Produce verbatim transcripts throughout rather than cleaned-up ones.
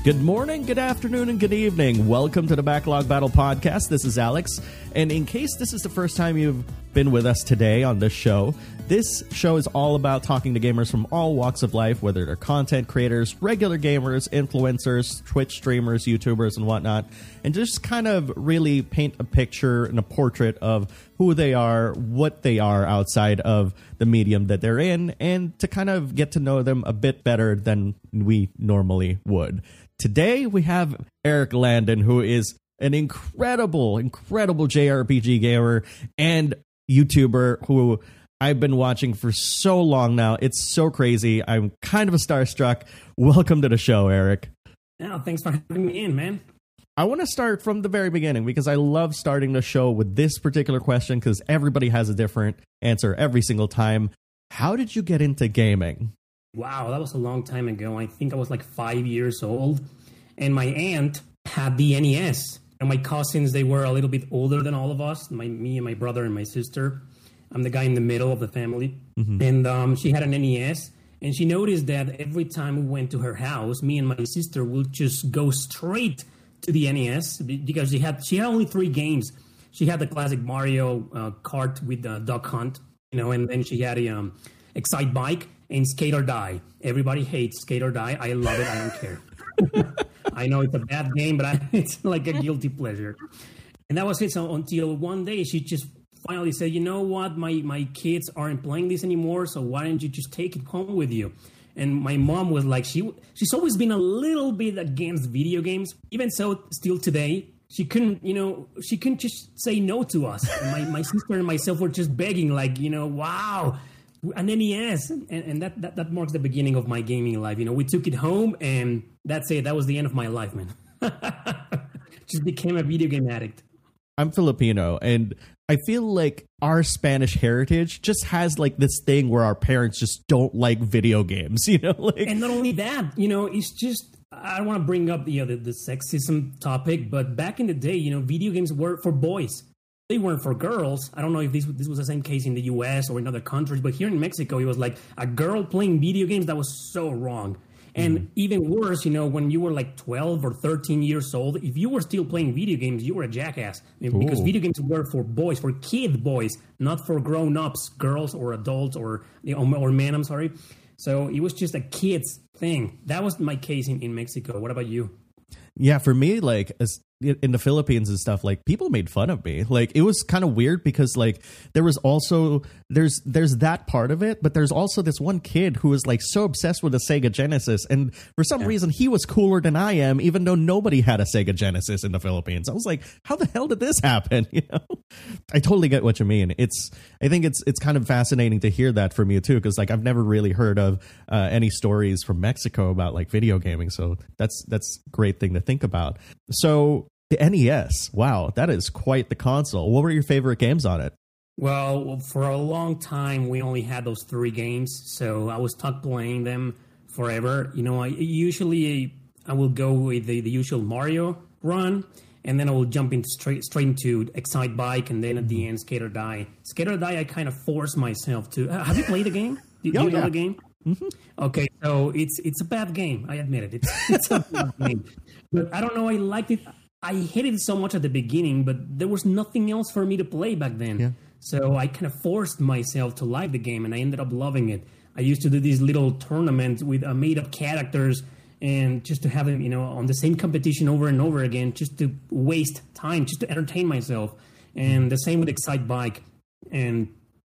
Good morning, good afternoon, and good evening. Welcome to the Backlog Battle Podcast. This is Alex, and in case this is the first time you've been with us today on this show, this show is all about talking to gamers from all walks of life, whether they're content creators, regular gamers, influencers, Twitch streamers, YouTubers, and whatnot, and just kind of really paint a picture and a portrait of who they are, what they are outside of the medium that they're in, and to kind of get to know them a bit better than we normally would. Today, we have Eric Landon, who is an incredible, incredible J R P G gamer and YouTuber who I've been watching for so long now. It's so crazy. I'm kind of a starstruck. Welcome to the show, Eric. Yeah, thanks for having me in, man. I want to start from the very beginning because I love starting the show with this particular question because everybody has a different answer every single time. How did you get into gaming? Wow, that was a long time ago. I think I was like five years old, and my aunt had the N E S. And my cousins, they were a little bit older than all of us, my, me and my brother and my sister. I'm the guy in the middle of the family. Mm-hmm. And um, she had an N E S, and she noticed that every time we went to her house, me and my sister would just go straight to the N E S because she had she had only three games. She had the classic Mario uh, Kart with the Duck Hunt, you know, and then she had a um, Excite Bike and Skate or Die. Everybody hates Skate or Die. I love it. I don't care. I know it's a bad game, but I, it's like a guilty pleasure. And that was it. So until one day she just finally said, you know what, my, my kids aren't playing this anymore, so why don't you just take it home with you? And my mom was like, she she's always been a little bit against video games. Even so, still today, she couldn't, you know, she couldn't just say no to us. And my, my sister and myself were just begging, like, you know, wow, an N E S. And, and that, that, that marks the beginning of my gaming life. You know, we took it home, and that's it. That was the end of my life, man. Just became a video game addict. I'm Filipino, and I feel like our Spanish heritage just has like this thing where our parents just don't like video games, you know? Like, and not only that, you know, it's just, I don't want to bring up you know, the, the sexism topic, but back in the day, you know, video games were for boys. They weren't for girls. I don't know if this, this was the same case in the U S or in other countries, but here in Mexico, it was like a girl playing video games. That was so wrong. And mm-hmm. even worse, you know, when you were like twelve or thirteen years old, if you were still playing video games, you were a jackass. I mean, because video games were for boys, for kid boys, not for grown-ups, girls or adults or, you know, or men, I'm sorry. So it was just a kid's thing. That was my case in, in Mexico. What about you? Yeah, for me, like, as in the Philippines and stuff, like, people made fun of me. Like, it was kind of weird because, like, there was also there's there's that part of it, but there's also this one kid who was like so obsessed with the Sega Genesis, and for some yeah. reason he was cooler than I am, even though nobody had a Sega Genesis in the Philippines. I was like, how the hell did this happen? You know, I totally get what you mean. It's I think it's it's kind of fascinating to hear that from you too, because like I've never really heard of uh, any stories from Mexico about like video gaming, so that's that's a great thing to think about. So the N E S, wow, that is quite the console. What were your favorite games on it? Well, for a long time, we only had those three games, so I was stuck playing them forever. You know, I usually I will go with the, the usual Mario run, and then I will jump into straight straight into Excite Bike, and then at the end, Skate or Die. Skate or Die, I kind of force myself to. Uh, have you played the game? Do, do oh, you know yeah. the game? Mm-hmm. Okay, so it's it's a bad game. I admit it. It's, it's a bad game, but I don't know. I liked it. I hated it so much at the beginning, but there was nothing else for me to play back then. Yeah. So I kind of forced myself to like the game, and I ended up loving it. I used to do these little tournaments with uh, made-up characters, and just to have them, you know, on the same competition over and over again, just to waste time, just to entertain myself. And the same with Excite Bike. And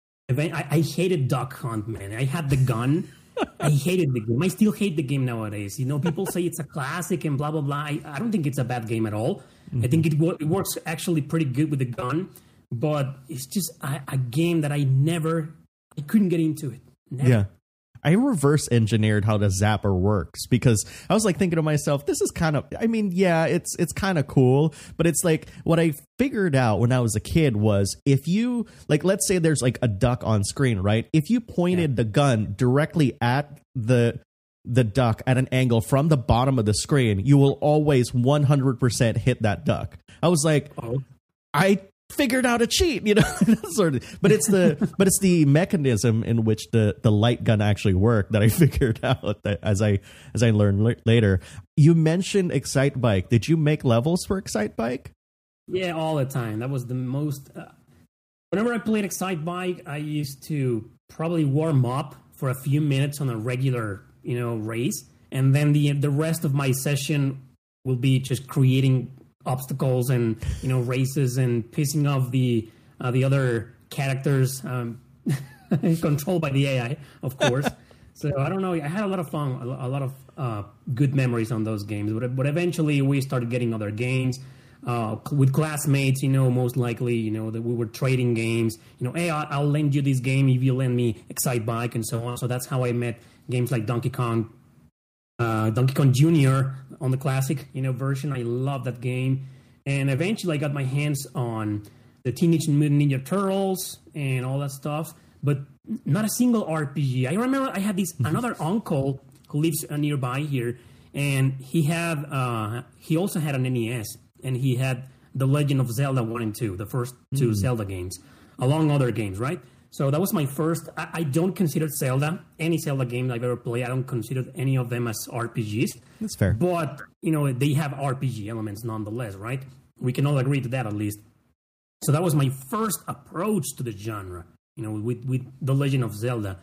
I, I hated Duck Hunt, man. I had the gun. I hated the game. I still hate the game nowadays. You know, people say it's a classic and blah, blah, blah. I, I don't think it's a bad game at all. Mm-hmm. I think it, it works actually pretty good with the gun. But it's just a, a game that I never, I couldn't get into it. Never. Yeah. I reverse engineered how the zapper works because I was like thinking to myself, this is kind of, I mean, yeah, it's it's kind of cool, but it's like what I figured out when I was a kid was if you, like, let's say there's like a duck on screen, right? If you pointed yeah. the gun directly at the the duck at an angle from the bottom of the screen, you will always one hundred percent hit that duck. I was like, oh. I figured out a cheat, you know, sort of. But it's the but it's the mechanism in which the, the light gun actually worked that I figured out that as I as I learned l- later. You mentioned Excitebike. Did you make levels for Excitebike? Yeah, all the time. That was the most. Uh, whenever I played Excitebike, I used to probably warm up for a few minutes on a regular, you know, race, and then the the rest of my session will be just creating obstacles and, you know, races and pissing off the uh, the other characters, um, controlled by the A I, of course. So I don't know. I had a lot of fun, a lot of uh, good memories on those games. But, but eventually, we started getting other games uh, with classmates. You know, most likely, you know, that we were trading games. You know, hey, I'll lend you this game if you lend me Excitebike and so on. So that's how I met games like Donkey Kong. Uh, Donkey Kong Junior on the classic, you know, version. I love that game. And eventually I got my hands on the Teenage Mutant Ninja Turtles and all that stuff, but not a single R P G. I remember I had this another uncle who lives uh, nearby here, and he had uh, he also had an N E S, and he had The Legend of Zelda one and two, the first two mm. Zelda games, along other games, right? So that was my first. I, I don't consider Zelda, any Zelda game I've ever played, I don't consider any of them as R P Gs. That's fair. But, you know, they have R P G elements nonetheless, right? We can all agree to that at least. So that was my first approach to the genre, you know, with, with The Legend of Zelda.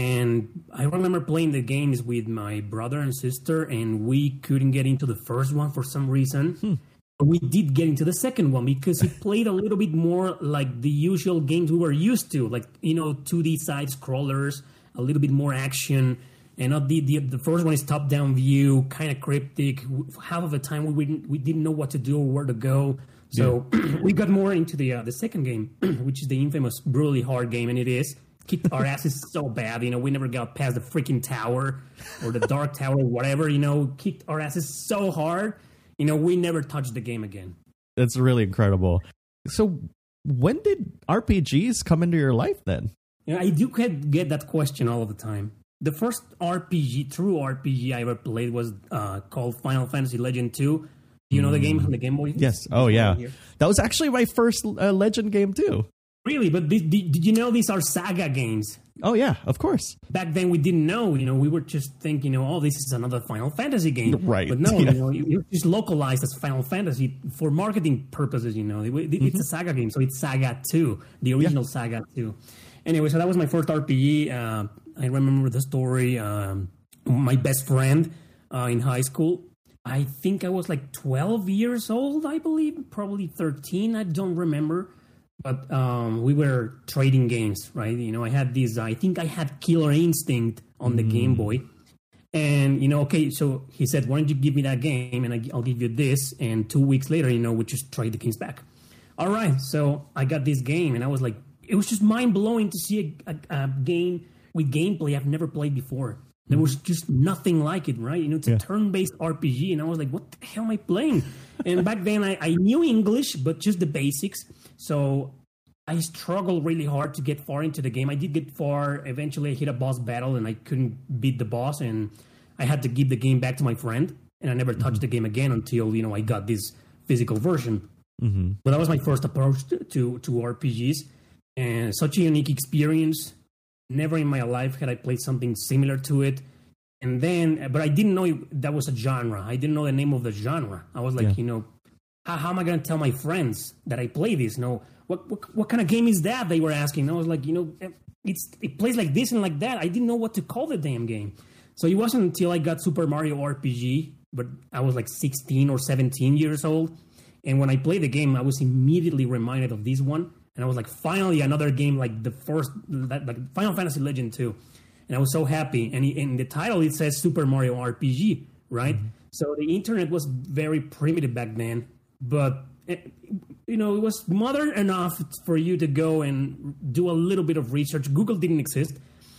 And I remember playing the games with my brother and sister, and we couldn't get into the first one for some reason. Hmm. We did get into the second one because it played a little bit more like the usual games we were used to, like, you know, two D side scrollers, a little bit more action, and not the the, the first one is top down view, kind of cryptic. Half of the time we didn't we didn't know what to do or where to go. So yeah. We got more into the uh, the second game, which is the infamous brutally hard game, and it is kicked our asses so bad. You know, we never got past the freaking tower or the dark tower or whatever. You know, kicked our asses so hard. You know, we never touched the game again. That's really incredible. So when did R P Gs come into your life then? You know, I do get that question all of the time. The first R P G, true R P G I ever played was uh, called Final Fantasy Legend two. Do you know mm. the game from the Game Boy? Yes. Oh, yeah. That was actually my first uh, Legend game too. Really? But did, did, did you know these are Saga games? Oh, yeah, of course. Back then, we didn't know. You know, we were just thinking, you know, oh, this is another Final Fantasy game. Right. But no, yeah. you know, it was just localized as Final Fantasy for marketing purposes, you know. It, it, mm-hmm. It's a Saga game, so it's Saga two, the original yeah. Saga two. Anyway, so that was my first R P G. Uh, I remember the story. Um, my best friend uh, in high school, I think I was like twelve years old, I believe, probably thirteen. I don't remember. But um, we were trading games, right? You know, I had these, I think I had Killer Instinct on the mm. Game Boy. And, you know, okay, so he said, why don't you give me that game and I, I'll give you this. And two weeks later, you know, we just trade the games back. All right, so I got this game and I was like, it was just mind-blowing to see a, a, a game with gameplay I've never played before. There was just nothing like it, right? You know, it's yeah. a turn-based R P G. And I was like, what the hell am I playing? And back then I, I knew English, but just the basics. So I struggled really hard to get far into the game. I did get far. Eventually I hit a boss battle and I couldn't beat the boss. And I had to give the game back to my friend. And I never touched mm-hmm. the game again until, you know, I got this physical version. Mm-hmm. But that was my first approach to, to, to R P Gs. And such a unique experience. Never in my life had I played something similar to it. And then, but I didn't know it, that was a genre. I didn't know the name of the genre. I was like, yeah. you know, how, how am I going to tell my friends that I play this? No, what, what what kind of game is that? They were asking. And I was like, you know, it's it plays like this and like that. I didn't know what to call the damn game. So it wasn't until I got Super Mario R P G, but I was like sixteen or seventeen years old. And when I played the game, I was immediately reminded of this one. And I was like, finally, another game like the first, like Final Fantasy Legend two. And I was so happy. And in the title, it says Super Mario R P G, right? Mm-hmm. So the internet was very primitive back then. But, it, you know, it was modern enough for you to go and do a little bit of research. Google didn't exist.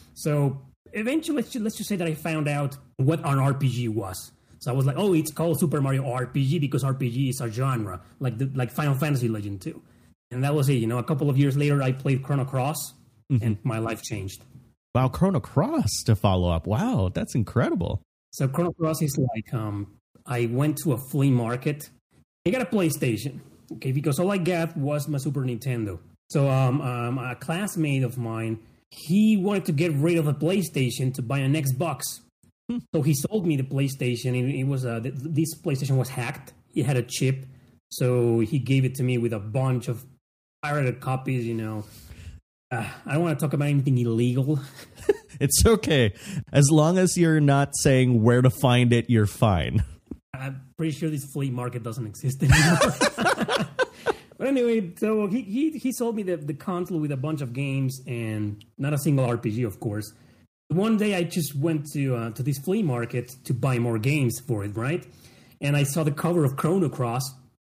So eventually, let's just, let's just say that I found out what an R P G was. So I was like, oh, it's called Super Mario R P G because R P G is a genre, like the, like Final Fantasy Legend two. And that was it. You know, a couple of years later, I played Chrono Cross, mm-hmm. and my life changed. Wow, Chrono Cross to follow up. Wow, that's incredible. So Chrono Cross is like, um, I went to a flea market. I got a PlayStation. Okay, because all I got was my Super Nintendo. So um, um, a classmate of mine, he wanted to get rid of a PlayStation to buy an Xbox. Hmm. So he sold me the PlayStation. It, it was uh, this PlayStation was hacked. It had a chip. So he gave it to me with a bunch of pirated copies, you know. Uh, I don't want to talk about anything illegal. It's okay. As long as you're not saying where to find it, you're fine. I'm pretty sure this flea market doesn't exist anymore. But anyway, so he, he, he sold me the, the console with a bunch of games and not a single R P G, of course. One day I just went to uh, to this flea market to buy more games for it, right? And I saw the cover of Chrono Cross.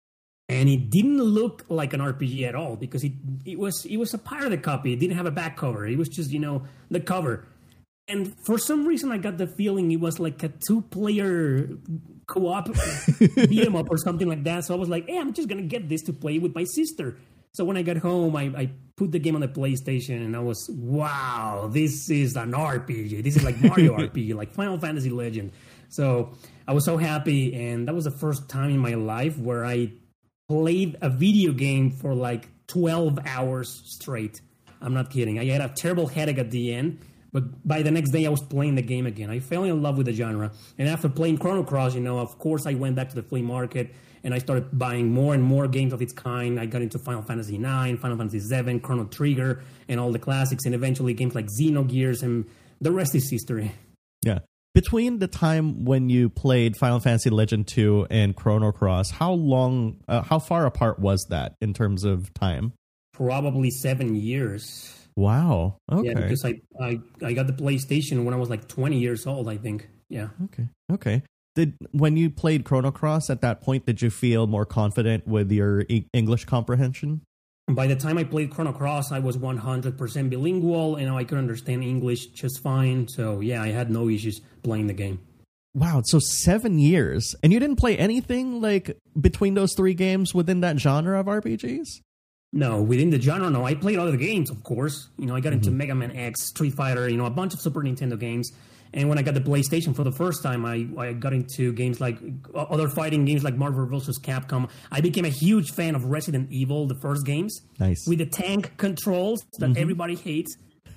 And it didn't look like an R P G at all because it it was it was a pirated copy. It didn't have a back cover. It was just, you know, the cover. And for some reason, I got the feeling it was like a two-player co-op beat 'em up or something like that. So I was like, hey, I'm just going to get this to play with my sister. So when I got home, I, I put the game on the PlayStation and I was, wow, this is an R P G. This is like Mario R P G, like Final Fantasy Legend. So I was so happy. And that was the first time in my life where I played a video game for like twelve hours straight. I'm not kidding. I had a terrible headache at the end, but by the next day I was playing the game again. I fell in love with the genre. And after playing Chrono Cross, you know, of course I went back to the flea market and I started buying more and more games of its kind. I got into Final Fantasy nine, Final Fantasy seven, Chrono Trigger, and all the classics, and eventually games like Xenogears, and the rest is history. Yeah. Between the time when you played Final Fantasy Legend two and Chrono Cross, how long, uh, how far apart was that in terms of time? Probably seven years. Wow. Okay. Yeah, because I, I, I got the PlayStation when I was like twenty years old, I think. Yeah. Okay. Okay. Did when you played Chrono Cross at that point, did you feel more confident with your e- English comprehension? By the time I played Chrono Cross, I was one hundred percent bilingual, and I could understand English just fine. So, yeah, I had no issues playing the game. Wow, so seven years. And you didn't play anything, like, between those three games within that genre of R P Gs? No, within the genre, no. I played other games, of course. You know, I got mm-hmm. into Mega Man X, Street Fighter, you know, a bunch of Super Nintendo games. And when I got the PlayStation for the first time, I, I got into games like other fighting games like Marvel versus. Capcom. I became a huge fan of Resident Evil, the first games. Nice. With the tank controls that mm-hmm. everybody hates.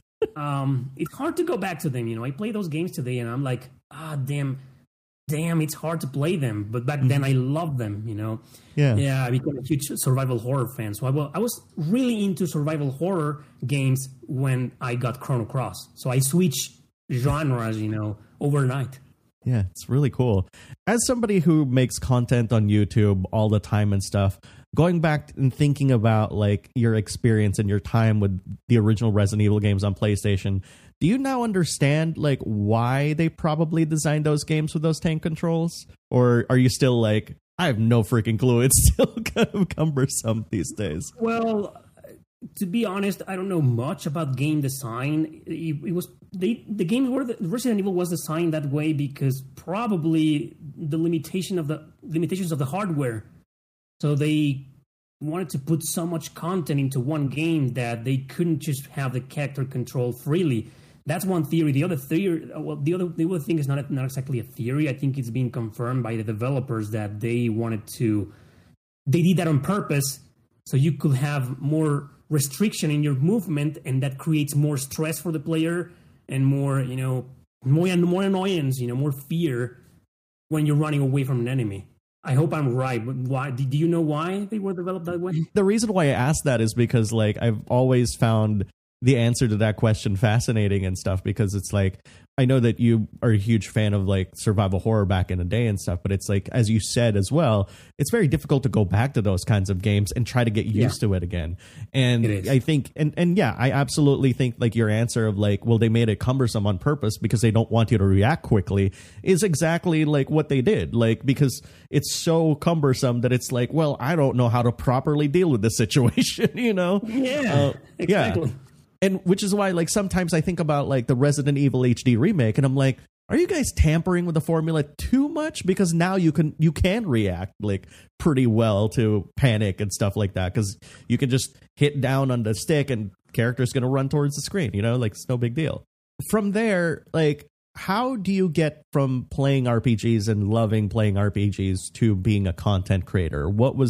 um, it's hard to go back to them. You know, I play those games today and I'm like, ah, damn, damn, it's hard to play them. But back mm-hmm. then I loved them, you know. Yeah. Yeah, I became a huge survival horror fan. So I, well, I was really into survival horror games when I got Chrono Cross. So I switched genres, you know, overnight. Yeah, it's really cool. As somebody who makes content on YouTube all the time and stuff, going back and thinking about like your experience and your time with the original Resident Evil games on PlayStation, do you now understand like why they probably designed those games with those tank controls? Or are you still like, I have no freaking clue, it's still kind of cumbersome these days? Well, to be honest, I don't know much about game design. It, it was they, the games were the, Resident Evil was designed that way because probably the limitation of the limitations of the hardware. So they wanted to put so much content into one game that they couldn't just have the character control freely. That's one theory. The other theory, well, the other the other thing is not not exactly a theory. I think it's being confirmed by the developers that they wanted to. They did that on purpose, so you could have more restriction in your movement, and that creates more stress for the player and more, you know, more and more annoyance, you know, more fear when you're running away from an enemy. I hope I'm right, but why? Do you know why they were developed that way? The reason why I asked that is because, like, I've always found the answer to that question fascinating and stuff, because it's like, I know that you are a huge fan of like survival horror back in the day and stuff, but it's like, as you said as well, it's very difficult to go back to those kinds of games and try to get used yeah. to it again. And I think, and, and yeah, I absolutely think like your answer of like, well, they made it cumbersome on purpose because they don't want you to react quickly is exactly like what they did. Like, because it's so cumbersome that it's like, well, I don't know how to properly deal with this situation, you know? Yeah, uh, exactly. Yeah. And which is why, like, sometimes I think about, like, the Resident Evil H D remake, and I'm like, are you guys tampering with the formula too much? Because now you can you can react, like, pretty well to panic and stuff like that, because you can just hit down on the stick and character's going to run towards the screen, you know? Like, it's no big deal. From there, like, how do you get from playing R P Gs and loving playing R P Gs to being a content creator? What was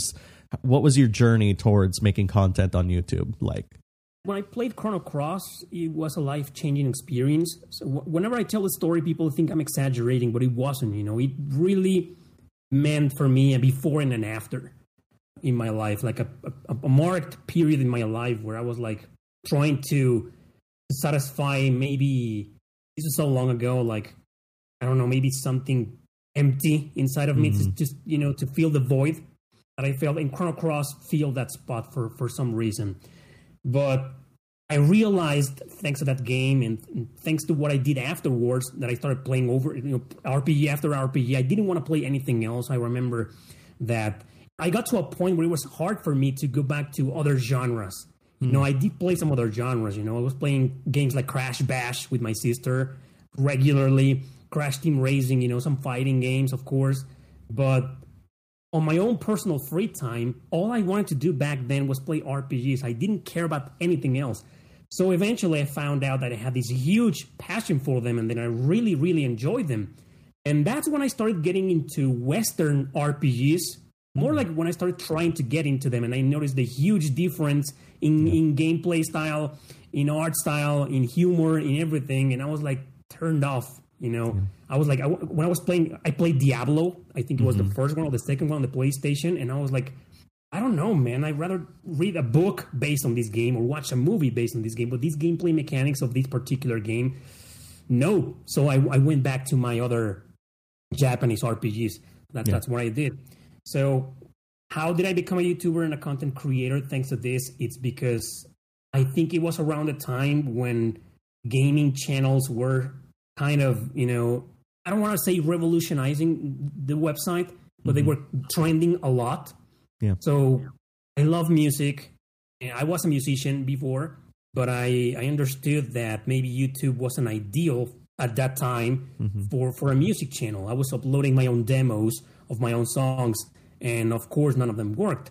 what was your journey towards making content on YouTube like? When I played Chrono Cross, it was a life-changing experience. So w- whenever I tell the story, people think I'm exaggerating, but it wasn't. You know, it really meant for me a before and an after in my life, like a, a, a marked period in my life where I was like trying to satisfy maybe, this is so long ago, like, I don't know, maybe something empty inside of me, mm-hmm. to just, you know, to feel the void that I felt. In Chrono Cross, feel that spot for, for some reason. But I realized, thanks to that game and, and thanks to what I did afterwards, that I started playing over, you know, R P G after R P G. I didn't want to play anything else. I remember that I got to a point where it was hard for me to go back to other genres. Mm. You know, I did play some other genres. You know, I was playing games like Crash Bash with my sister regularly, Crash Team Racing, you know, some fighting games, of course. But on my own personal free time, all I wanted to do back then was play R P Gs. I didn't care about anything else. So eventually I found out that I had this huge passion for them, and then I really, really enjoyed them. And that's when I started getting into Western R P Gs, more like when I started trying to get into them, and I noticed the huge difference in, yeah. in gameplay style, in art style, in humor, in everything, and I was like turned off. You know, yeah. I was like, I, when I was playing, I played Diablo. I think it was mm-hmm. the first one or the second one on the PlayStation. And I was like, I don't know, man. I'd rather read a book based on this game or watch a movie based on this game. But these gameplay mechanics of this particular game, no. So I, I went back to my other Japanese R P Gs. That, yeah. That's what I did. So how did I become a YouTuber and a content creator thanks to this? It's because I think it was around the time when gaming channels were kind of, you know, I don't want to say revolutionizing the website, but mm-hmm. they were trending a lot. Yeah. So I love music. I was a musician before, but I, I understood that maybe YouTube wasn't ideal at that time mm-hmm. for, for a music channel. I was uploading my own demos of my own songs, and of course, none of them worked.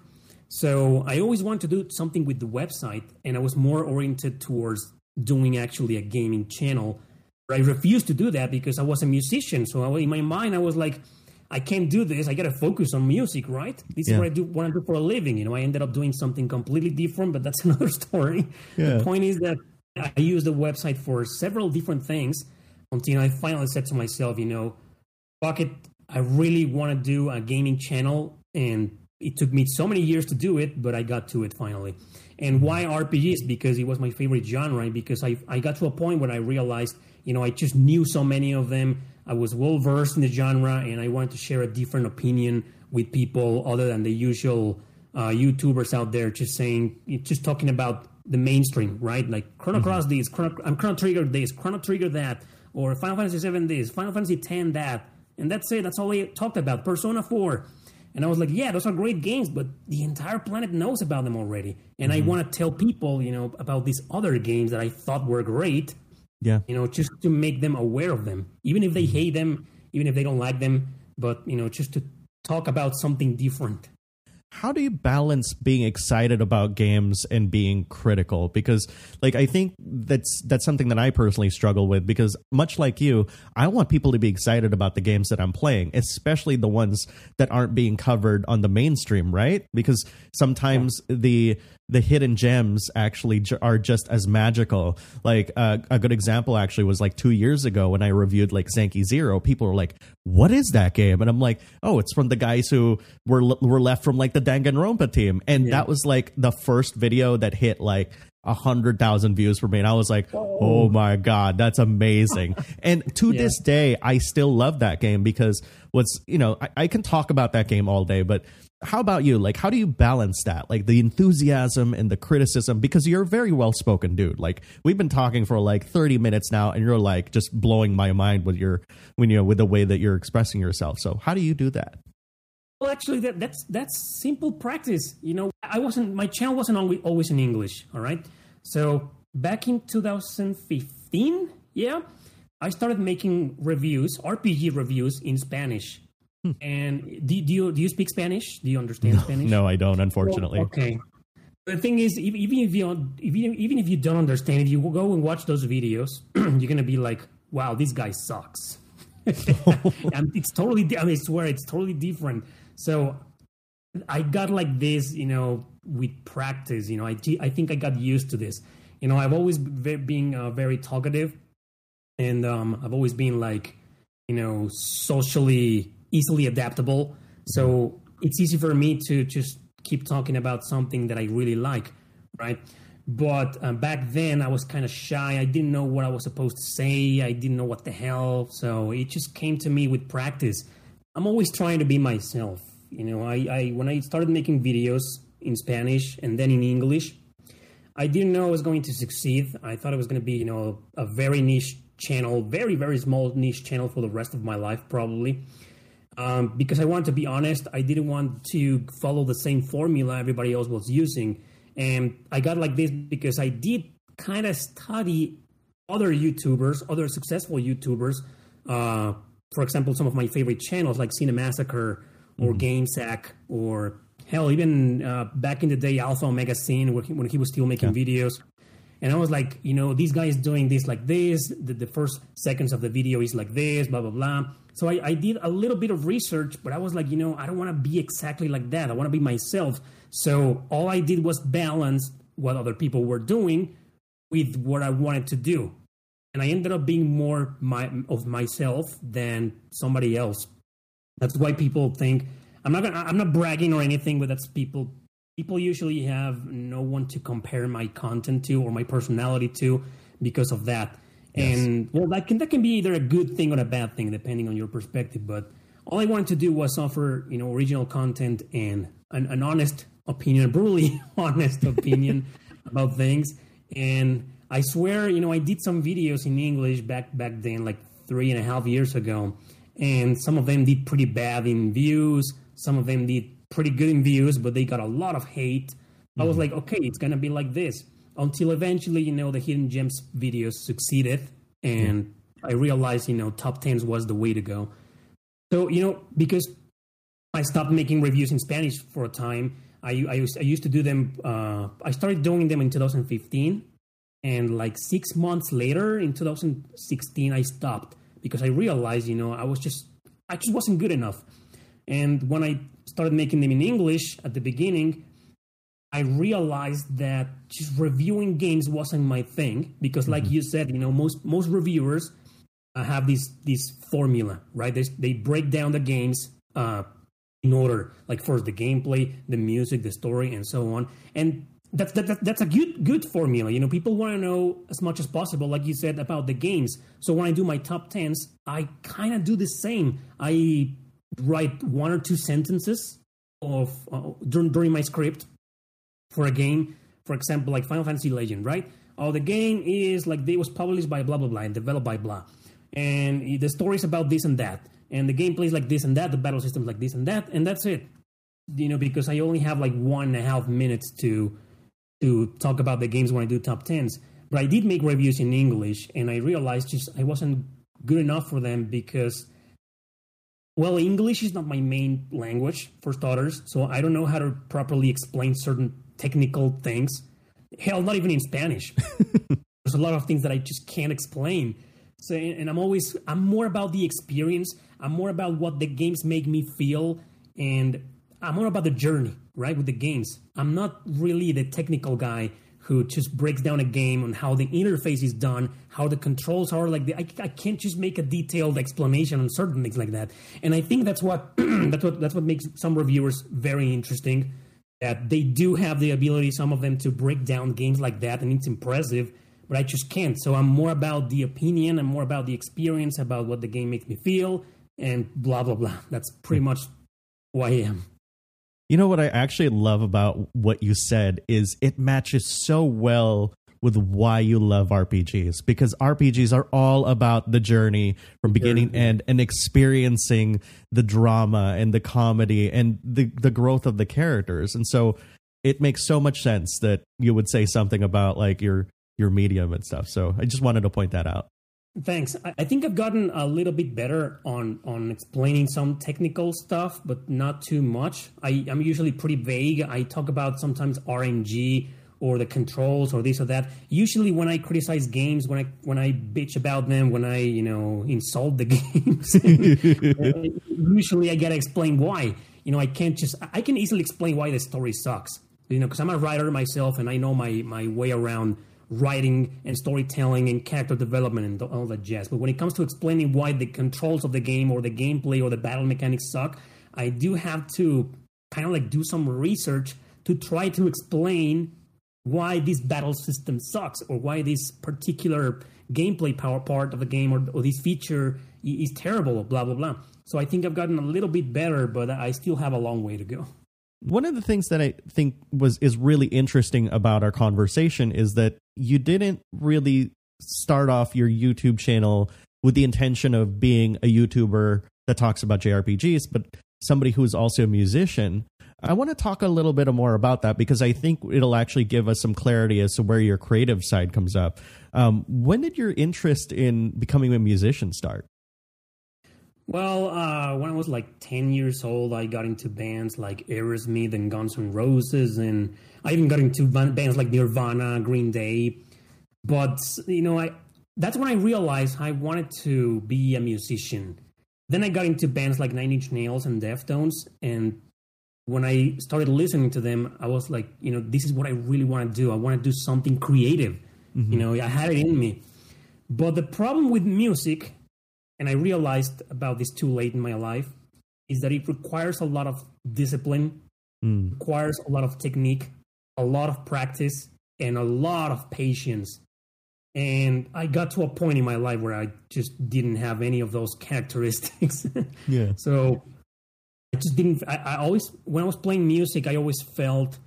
So I always wanted to do something with the website, and I was more oriented towards doing actually a gaming channel. I refused to do that because I was a musician. So I, in my mind, I was like, I can't do this. I got to focus on music, right? This yeah. is what I do, want to do for a living. You know, I ended up doing something completely different, but that's another story. Yeah. The point is that I used the website for several different things until I finally said to myself, you know, fuck it. I really want to do a gaming channel, and it took me so many years to do it, but I got to it finally. And why R P Gs? Because it was my favorite genre, and because I I got to a point where I realized, you know, I just knew so many of them. I was well versed in the genre, and I wanted to share a different opinion with people other than the usual uh, YouTubers out there, just saying, just talking about the mainstream, right? Like Chrono Cross mm-hmm. this, Chrono, I'm Chrono Trigger this, Chrono Trigger that, or Final Fantasy seven this, Final Fantasy ten that, and that's it. That's all they talked about. Persona four. And I was like, yeah, those are great games, but the entire planet knows about them already. And mm-hmm. I want to tell people, you know, about these other games that I thought were great. Yeah. You know, just to make them aware of them, even if they hate them, even if they don't like them, but, you know, just to talk about something different. How do you balance being excited about games and being critical? Because, like, I think that's that's something that I personally struggle with, because much like you, I want people to be excited about the games that I'm playing, especially the ones that aren't being covered on the mainstream, right? Because sometimes yeah. the the hidden gems actually j- are just as magical. Like uh, a good example actually was like two years ago when I reviewed like Zanki Zero. People were like, "What is that game?" And I'm like, "Oh, it's from the guys who were were left from like the Danganronpa team." And yeah. that was like the first video that hit like a hundred thousand views for me, and I was like, "Oh, oh my god, that's amazing!" And to yeah. this day, I still love that game because what's you know I, I can talk about that game all day, but how about you? Like, how do you balance that? Like the enthusiasm and the criticism, because you're a very well-spoken dude. Like we've been talking for like thirty minutes now, and you're like just blowing my mind with your, when you know, with the way that you're expressing yourself. So how do you do that? Well, actually, that, that's that's simple practice. You know, I wasn't my channel wasn't always, always in English. All right, so back in two thousand fifteen, yeah, I started making reviews, R P G reviews in Spanish. And do, do you do you speak Spanish? Do you understand no, Spanish? No, I don't, unfortunately. Well, okay. The thing is, even if you even even if you don't understand, if you go and watch those videos, you're gonna be like, "Wow, this guy sucks." And it's totally. I mean, I swear, it's totally different. So I got like this, you know, with practice. You know, I I think I got used to this. You know, I've always been being uh, very talkative, and um, I've always been like, you know, socially easily adaptable. So it's easy for me to just keep talking about something that I really like, right? But uh, back then I was kind of shy. I didn't know what I was supposed to say. I didn't know what the hell. So it just came to me with practice. I'm always trying to be myself. You know, I, I when I started making videos in Spanish and then in English, I didn't know I was going to succeed. I thought it was going to be, you know, a very niche channel, very, very small niche channel for the rest of my life, probably. Um, because I wanted to be honest, I didn't want to follow the same formula everybody else was using. And I got like this because I did kind of study other YouTubers, other successful YouTubers. Uh, for example, some of my favorite channels like Cinemassacre or mm-hmm. GameSack, or hell, even uh, back in the day, Alpha Omega Scene, when he, when he was still making yeah. videos. And I was like, you know, these guys doing this like this, the, the first seconds of the video is like this, blah, blah, blah. So I, I did a little bit of research, but I was like, you know, I don't want to be exactly like that. I want to be myself. So all I did was balance what other people were doing with what I wanted to do. And I ended up being more my, of myself than somebody else. That's why people think, I'm not gonna, I'm not bragging or anything, but that's people, people usually have no one to compare my content to or my personality to because of that. Yes. And well, that can that can be either a good thing or a bad thing, depending on your perspective. But all I wanted to do was offer, you know, original content and an, an honest opinion, a brutally honest opinion about things. And I swear, you know, I did some videos in English back back then, like three and a half years ago, and some of them did pretty bad in views. Some of them did pretty good in views, but they got a lot of hate. Mm-hmm. I was like, okay, it's gonna be like this. Until eventually, you know, the Hidden Gems videos succeeded, and I realized, you know, top tens was the way to go. So, you know, because I stopped making reviews in Spanish for a time, I, I, used, I used to do them, uh, I started doing them in two thousand fifteen, and like six months later, in two thousand sixteen, I stopped because I realized, you know, I was just, I just wasn't good enough. And when I started making them in English at the beginning, I realized that just reviewing games wasn't my thing because, like mm-hmm. you said, you know, most most reviewers uh, have this this formula, right? They they break down the games uh, in order, like first the gameplay, the music, the story, and so on. And that's that, that, that's a good good formula. You know, people want to know as much as possible, like you said, about the games. So when I do my top tens, I kind of do the same. I write one or two sentences of uh, during during my script for a game, for example, like Final Fantasy Legend, right? Oh, the game is like, they was published by blah, blah, blah, and developed by blah. And the story is about this and that. And the gameplay is like this and that, the battle system is like this and that, and that's it. You know, because I only have like one and a half minutes to to talk about the games when I do top tens. But I did make reviews in English, and I realized just I wasn't good enough for them because, well, English is not my main language, for starters, so I don't know how to properly explain certain technical things. Hell, not even in Spanish. There's a lot of things that I just can't explain. So, and I'm always, I'm more about the experience. I'm more about what the games make me feel, and I'm more about the journey, right, with the games. I'm not really the technical guy who just breaks down a game on how the interface is done, how the controls are. Like, the, I, I can't just make a detailed explanation on certain things like that. And I think that's what that's what that's what makes some reviewers very interesting. That they do have the ability, some of them, to break down games like that, and it's impressive, but I just can't. So I'm more about the opinion, I'm more about the experience, about what the game makes me feel, and blah, blah, blah. That's pretty much who I am. You know what I actually love about what you said is it matches so well with why you love R P Gs, because R P Gs are all about the journey from beginning to end and experiencing the drama and the comedy and the, the growth of the characters. And so it makes so much sense that you would say something about like your, your medium and stuff. So I just wanted to point that out. Thanks. I think I've gotten a little bit better on, on explaining some technical stuff, but not too much. I, I'm usually pretty vague. I talk about sometimes R N G or the controls or this or that. Usually when I criticize games, when I when I bitch about them, when I, you know, insult the games, usually I gotta explain why. you know, I can't just, I can easily explain why the story sucks, you know, because I'm a writer myself and I know my, my way around writing and storytelling and character development and all that jazz. But when it comes to explaining why the controls of the game or the gameplay or the battle mechanics suck, I do have to kind of like do some research to try to explain why this battle system sucks or why this particular gameplay power part of the game or, or this feature is terrible, blah, blah, blah. So I think I've gotten a little bit better, but I still have a long way to go. One of the things that I think was is really interesting about our conversation is that you didn't really start off your YouTube channel with the intention of being a YouTuber that talks about J R P Gs, but somebody who's also a musician. I want to talk a little bit more about that because I think it'll actually give us some clarity as to where your creative side comes up. Um, when did your interest in becoming a musician start? Well, uh, when I was like ten years old, I got into bands like Aerosmith and Guns N' Roses, and I even got into bands like Nirvana, Green Day. But, you know, I that's when I realized I wanted to be a musician. Then I got into bands like Nine Inch Nails and Deftones, and when I started listening to them, I was like, you know, this is what I really want to do. I want to do something creative. Mm-hmm. You know, I had it in me. But the problem with music, and I realized about this too late in my life, is that it requires a lot of discipline, mm. requires a lot of technique, a lot of practice, and a lot of patience. And I got to a point in my life where I just didn't have any of those characteristics. Yeah. So I just didn't, I, I always, when I was playing music, I always felt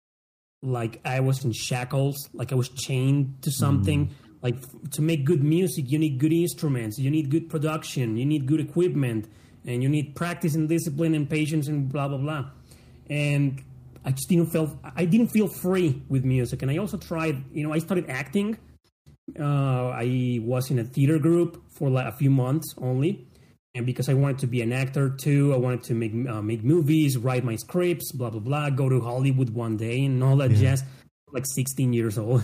like I was in shackles, like I was chained to something. Mm. Like, to make good music, you need good instruments, you need good production, you need good equipment, and you need practice and discipline and patience and blah, blah, blah. And I just didn't feel, I didn't feel free with music. And I also tried, you know, I started acting. Uh, I was in a theater group for like a few months only. And because I wanted to be an actor too, I wanted to make uh, make movies, write my scripts, blah, blah, blah, go to Hollywood one day and all that yeah. jazz. Like sixteen years old.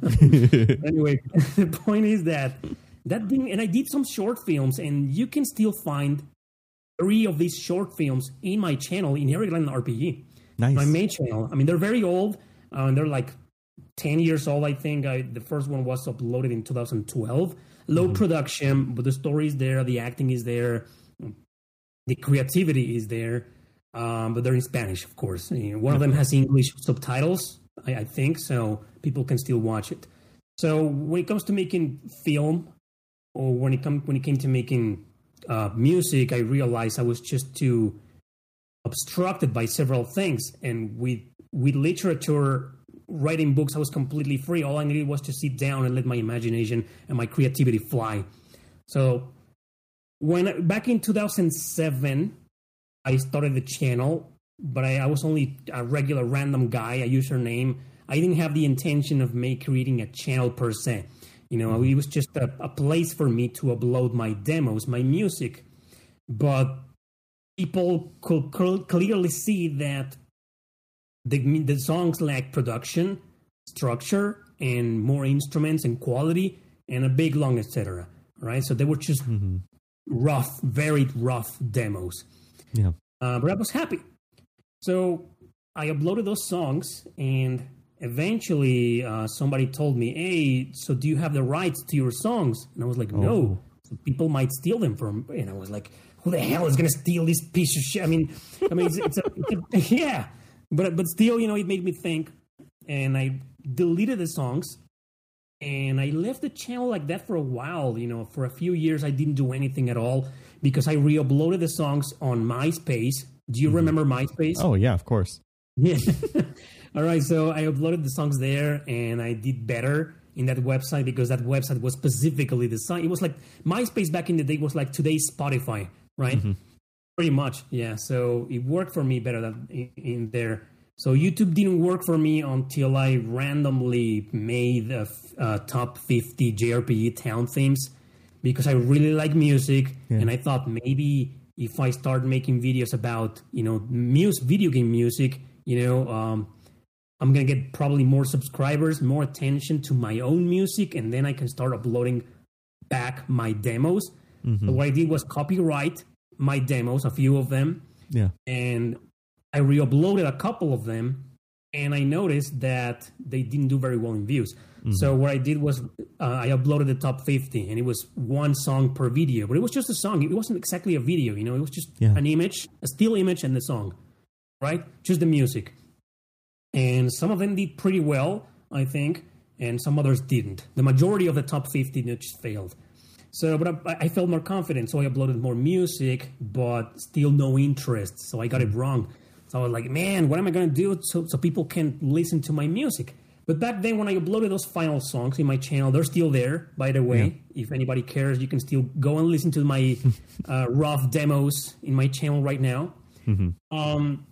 Anyway, the point is that that thing, and I did some short films, and you can still find three of these short films in my channel, in Eric Glenn R P G. Nice. My main channel. I mean, they're very old, uh, and they're like ten years old, I think. I, the first one was uploaded in two thousand twelve. Low mm-hmm. production, but the story is there, the acting is there, the creativity is there, um, but they're in Spanish, of course. You know, one of them has English subtitles, I, I think, so people can still watch it. So when it comes to making film, or when it come when it came to making uh, music, I realized I was just too obstructed by several things. And with with literature, writing books, I was completely free. All I needed was to sit down and let my imagination and my creativity fly. So when back in two thousand seven, I started the channel. But I, I was only a regular random guy, a username. I didn't have the intention of make, creating a channel per se. You know, it was just a, a place for me to upload my demos, my music. But people could cl- clearly see that the, the songs lack production, structure, and more instruments and quality, and a big, long, et cetera. Right? So they were just mm-hmm. rough, very rough demos. Yeah. Uh, but I was happy. So I uploaded those songs, and eventually uh, somebody told me, hey, so do you have the rights to your songs? And I was like, no. Oh. So people might steal them from, and I was like, who the hell is going to steal this piece of shit? I mean, I mean, it's, it's, a, it's a, yeah. But, but still, you know, it made me think, and I deleted the songs, and I left the channel like that for a while. You know, for a few years, I didn't do anything at all because I re-uploaded the songs on MySpace. Do you mm-hmm. remember MySpace? Oh, yeah, of course. Yeah. All right. So I uploaded the songs there, and I did better in that website because that website was specifically designed. It was like MySpace back in the day was like today's Spotify, right? Mm-hmm. Pretty much. Yeah. So it worked for me better than in, in there. So YouTube didn't work for me until I randomly made a, a top fifty J R P G town themes because I really like music, yeah. and I thought maybe if I start making videos about, you know, music, video game music, you know, um, I'm going to get probably more subscribers, more attention to my own music, and then I can start uploading back my demos. Mm-hmm. So what I did was copyright my demos, a few of them, yeah, and I re-uploaded a couple of them, and I noticed that they didn't do very well in views. Mm-hmm. So what I did was uh, I uploaded the top fifty, and it was one song per video. But it was just a song. It wasn't exactly a video, you know. It was just yeah. an image, a still image, and the song, right? Just the music. And some of them did pretty well, I think, and some others didn't. The majority of the top fifty just failed. So, but I, I felt more confident, so I uploaded more music, but still no interest. So I got it wrong. So I was like, man, what am I going to do so, so people can listen to my music? But back then, when I uploaded those final songs in my channel, they're still there, by the way. Yeah. If anybody cares, you can still go and listen to my uh, rough demos in my channel right now. Mm-hmm. Um,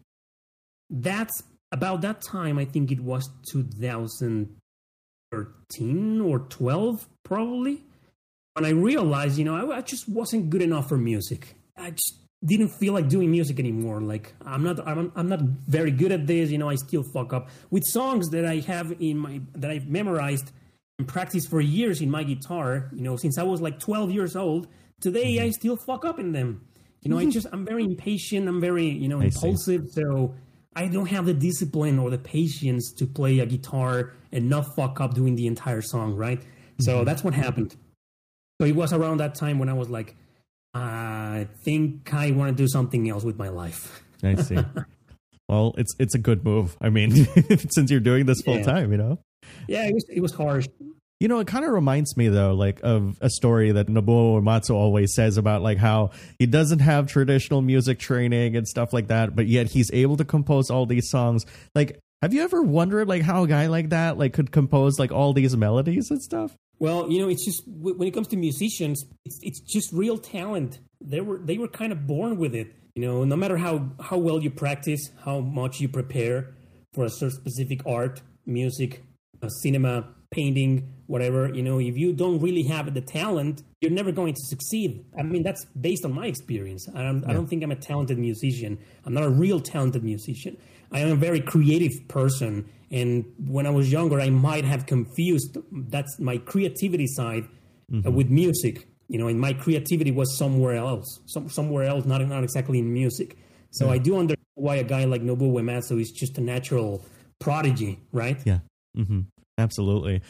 that's about that time, I think it was two thousand thirteen or twelve, probably. And I realized, you know, I, I just wasn't good enough for music. I just didn't feel like doing music anymore. Like I'm not, I'm, I'm not very good at this. You know, I still fuck up with songs that I have in my that I've memorized and practiced for years in my guitar. You know, since I was like twelve years old. Today, I still fuck up in them. You know, I just I'm very impatient. I'm very you know impulsive. So I don't have the discipline or the patience to play a guitar and not fuck up doing the entire song. Right. Mm-hmm. So that's what happened. So it was around that time when I was like, I think I want to do something else with my life. I see. Well, it's it's a good move. I mean, since you're doing this full yeah. time, you know. Yeah, it was it was harsh. You know, it kind of reminds me though, like of a story that Nobuo Uematsu always says about like how he doesn't have traditional music training and stuff like that, but yet he's able to compose all these songs. Like, have you ever wondered like how a guy like that like could compose like all these melodies and stuff? Well, you know, it's just when it comes to musicians, it's it's just real talent. They were they were kind of born with it. You know, no matter how, how well you practice, how much you prepare for a certain specific art, music, uh, cinema, painting, whatever, you know, if you don't really have the talent, you're never going to succeed. I mean, that's based on my experience. I don't, yeah. I don't think I'm a talented musician. I'm not a real talented musician. I am a very creative person. And when I was younger, I might have confused that's my creativity side mm-hmm. uh, with music. You know, and my creativity was somewhere else, some, somewhere else, not, not exactly in music. So yeah. I do understand why a guy like Nobuo Uematsu is just a natural prodigy, right? Yeah, mm-hmm. Absolutely.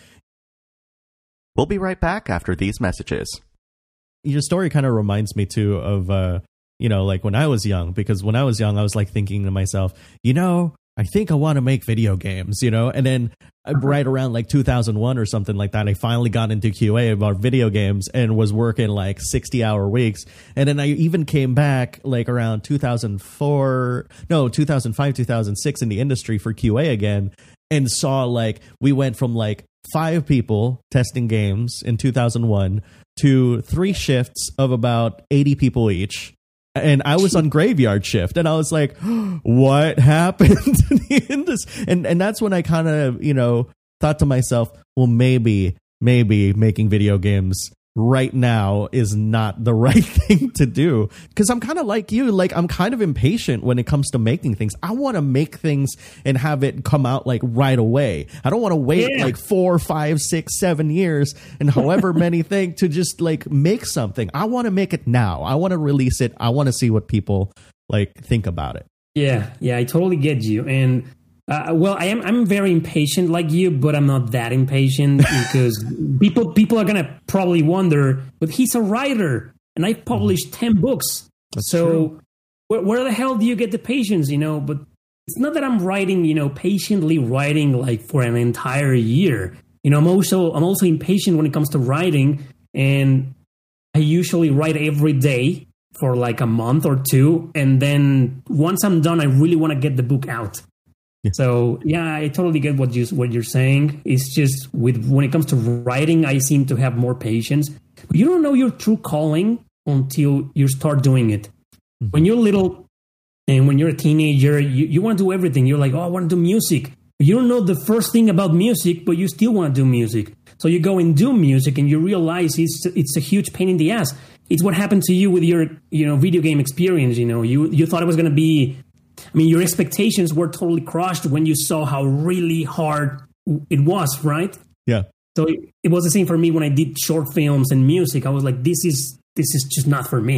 We'll be right back after these messages. Your story kind of reminds me, too, of, uh, you know, like when I was young, because when I was young, I was like thinking to myself, you know, I think I want to make video games, you know, and then right around like two thousand one or something like that, I finally got into Q A about video games and was working like sixty hour weeks. And then I even came back like around two thousand four, no, two thousand five, two thousand six in the industry for Q A again, and saw like we went from like five people testing games in two thousand one to three shifts of about eighty people each. And I was on graveyard shift, and I was like, what happened to the industry? And, and that's when I kind of, you know, thought to myself, well, maybe, maybe making video games right now is not the right thing to do. Because I'm kind of like you, like I'm kind of impatient when it comes to making things. I want to make things and have it come out like right away. I don't want to wait yeah. like four, five, six, seven years and however many things to just like make something. I want to make it now. I want to release it. I want to see what people like think about it. Yeah, yeah, I totally get you. And Uh, well, I am. I'm very impatient like you, but I'm not that impatient because people people are gonna probably wonder. But he's a writer, and I published ten books. That's so true. Where, where the hell do you get the patience? You know, but it's not that I'm writing. You know, patiently writing like for an entire year. You know, I'm also I'm also impatient when it comes to writing, and I usually write every day for like a month or two, and then once I'm done, I really want to get the book out. Yeah. So yeah, I totally get what you what you're saying. It's just with when it comes to writing, I seem to have more patience. But you don't know your true calling until you start doing it. Mm-hmm. When you're little and when you're a teenager, you, you want to do everything. You're like, oh, I want to do music. You don't know the first thing about music, but you still want to do music. So you go and do music, and you realize it's it's a huge pain in the ass. It's what happened to you with your you know video game experience. You know, you you thought it was going to be. I mean, your expectations were totally crushed when you saw how really hard it was, right? Yeah. So it, it was the same for me when I did short films and music. I was like, this is this is just not for me.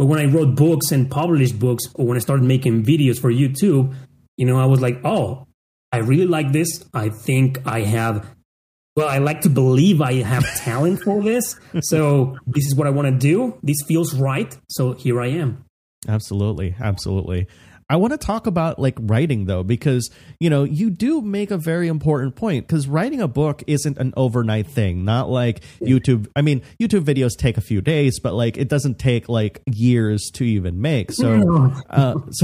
But when I wrote books and published books, or when I started making videos for YouTube, you know, I was like, oh, I really like this. I think I have, well, I like to believe I have talent for this. So this is what I want to do. This feels right. So here I am. Absolutely. Absolutely. I want to talk about like writing though, because, you know, you do make a very important point, because writing a book isn't an overnight thing, not like YouTube. I mean, YouTube videos take a few days, but like it doesn't take like years to even make. So, uh, so,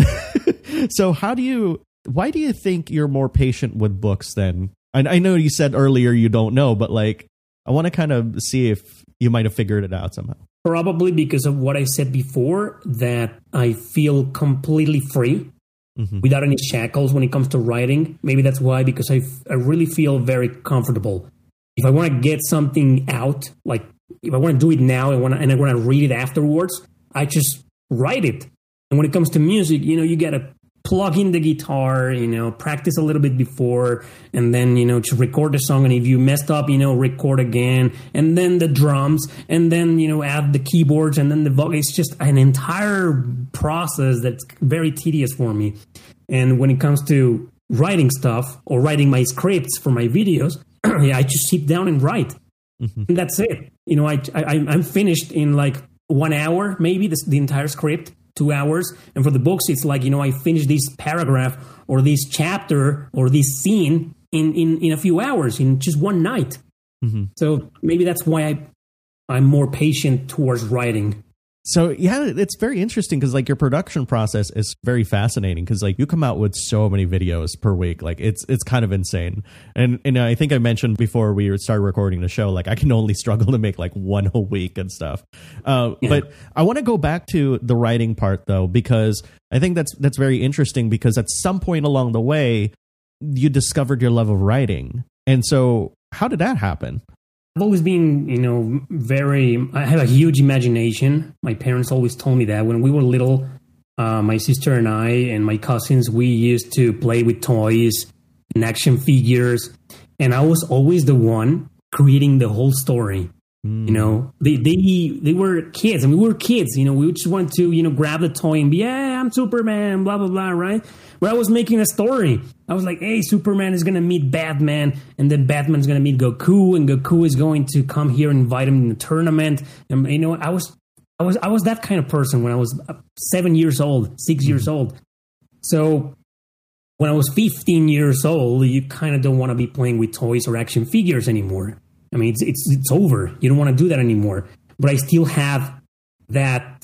so how do you, why do you think you're more patient with books than, I, I know you said earlier you don't know, but like, I want to kind of see if you might have figured it out somehow. Probably because of what I said before, that I feel completely free, mm-hmm. without any shackles when it comes to writing. Maybe that's why, because I, I really feel very comfortable. If I want to get something out, like if I want to do it now and, wanna, and I want to read it afterwards, I just write it. And when it comes to music, you know, you got to plug in the guitar, you know, practice a little bit before, and then, you know, to record the song. And if you messed up, you know, record again, and then the drums, and then, you know, add the keyboards, and then the vocal. It's just an entire process that's very tedious for me. And when it comes to writing stuff or writing my scripts for my videos, I just sit down and write. Mm-hmm. And that's it. You know, I, I, I'm finished in like one hour, maybe the, the entire script. Two hours. And for the books, it's like, you know, I finish this paragraph or this chapter or this scene in, in, in a few hours, in just one night. Mm-hmm. So maybe that's why I, I'm more patient towards writing. So, yeah, it's very interesting because, like, your production process is very fascinating because, like, you come out with so many videos per week. Like, it's it's kind of insane. And, and I think I mentioned before we started recording the show, like, I can only struggle to make, like, one a week and stuff. Uh, yeah. But I want to go back to the writing part, though, because I think that's that's very interesting because at some point along the way, you discovered your love of writing. And so how did that happen? I've always been, you know, very, I have a huge imagination. My parents always told me that when we were little, uh, my sister and I and my cousins, we used to play with toys and action figures. And I was always the one creating the whole story. Mm. You know, they, they, they were kids and we were kids, you know, we just wanted to, you know, grab the toy and be, yeah, I'm Superman, blah, blah, blah, right? Where I was making a story. I was like, hey, Superman is going to meet Batman, and then Batman's going to meet Goku, and Goku is going to come here and invite him in the tournament. And, you know, I was I was, I was that kind of person when I was seven years old, six mm-hmm. years old. So when I was fifteen years old, you kind of don't want to be playing with toys or action figures anymore. I mean, it's it's it's over. You don't want to do that anymore. But I still have that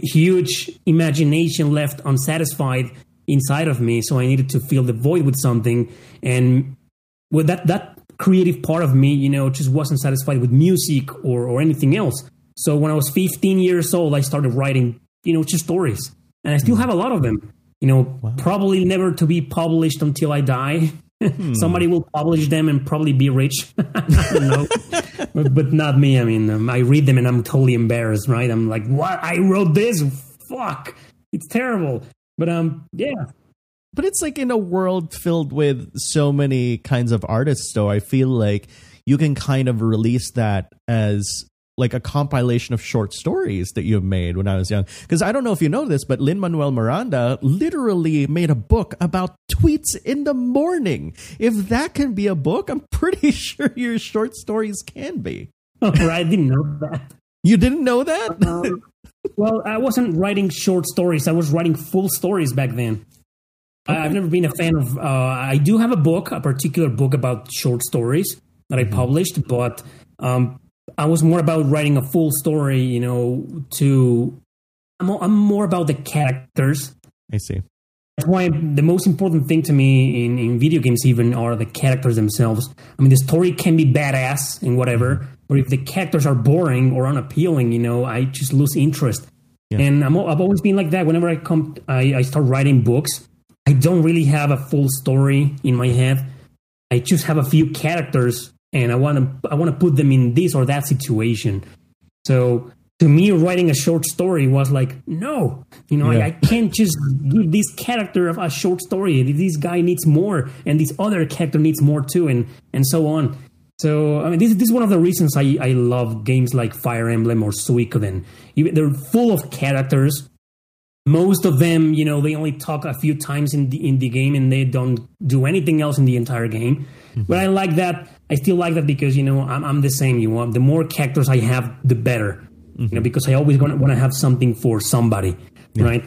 huge imagination left unsatisfied inside of me, so I needed to fill the void with something. And with that that creative part of me, you know, just wasn't satisfied with music or, or anything else. So when I was fifteen years old, I started writing, you know, just stories. And I still have a lot of them, you know, wow. probably never to be published until I die. Hmm. Somebody will publish them and probably be rich. I don't know. but, but not me. I mean, um, I read them and I'm totally embarrassed, right? I'm like, what? I wrote this? Fuck. It's terrible. But um, yeah. But it's like in a world filled with so many kinds of artists, though, I feel like you can kind of release that as like a compilation of short stories that you have made when I was young. Because I don't know if you know this, but Lin-Manuel Miranda literally made a book about tweets in the morning. If that can be a book, I'm pretty sure your short stories can be. Oh, I didn't know that. You didn't know that? Um, well, I wasn't writing short stories. I was writing full stories back then. Okay. I've never been a fan of... Uh, I do have a book, a particular book about short stories that I published, but um, I was more about writing a full story, you know, to... I'm, I'm more about the characters. I see. That's why the most important thing to me in, in video games even are the characters themselves. I mean, the story can be badass and whatever, but if the characters are boring or unappealing, you know, I just lose interest. Yeah. And I'm, I've always been like that. Whenever I come, I, I start writing books, I don't really have a full story in my head. I just have a few characters, and I want to I want to put them in this or that situation. So to me, writing a short story was like, no, you know, yeah. I, I can't just give this character a short story. This guy needs more, and this other character needs more too, and and so on. So, I mean, this, this is one of the reasons I, I love games like Fire Emblem or Suikoden. Even- They're full of characters. Most of them, you know, they only talk a few times in the in the game and they don't do anything else in the entire game. Mm-hmm. But I like that. I still like that because, you know, I'm, I'm the same. You know, the more characters I have, the better. Mm-hmm. You know, because I always want to have something for somebody, yeah. right?